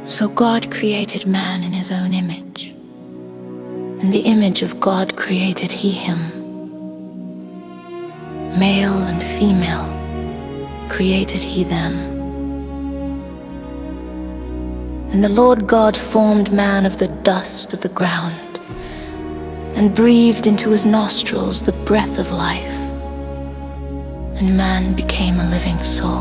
So God created man in his own image. In the image of God created he him. Male and female created he them. And the Lord God formed man of the dust of the ground, and breathed into his nostrils the breath of life, and man became a living soul.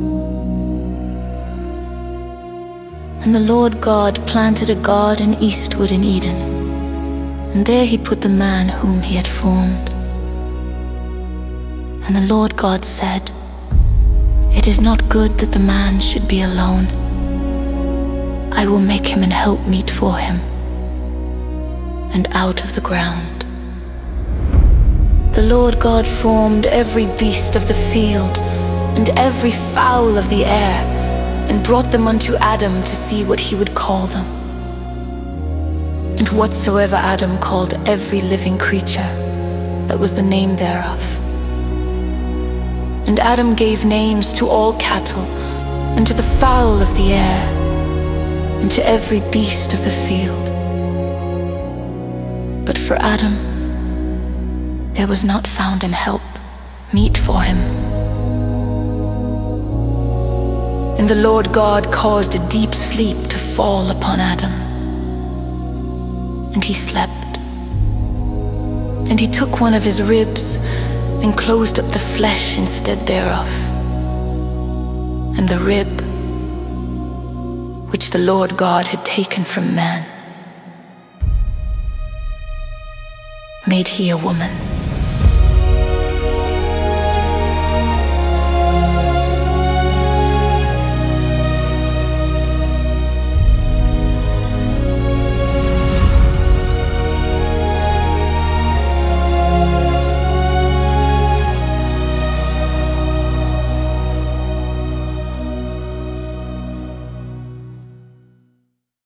And the Lord God planted a garden eastward in Eden, and there he put the man whom he had formed. And the Lord God said, "It is not good that the man should be alone. I will make him an helpmeet for him." And out of the ground the Lord God formed every beast of the field and every fowl of the air, and brought them unto Adam to see what he would call them. And whatsoever Adam called every living creature, that was the name thereof. And Adam gave names to all cattle, and to the fowl of the air, and to every beast of the field. But for Adam there was not found an help meet for him. And the Lord God caused a deep sleep to fall upon Adam, and he slept. And he took one of his ribs and closed up the flesh instead thereof. And the rib which the Lord God had taken from man made he a woman.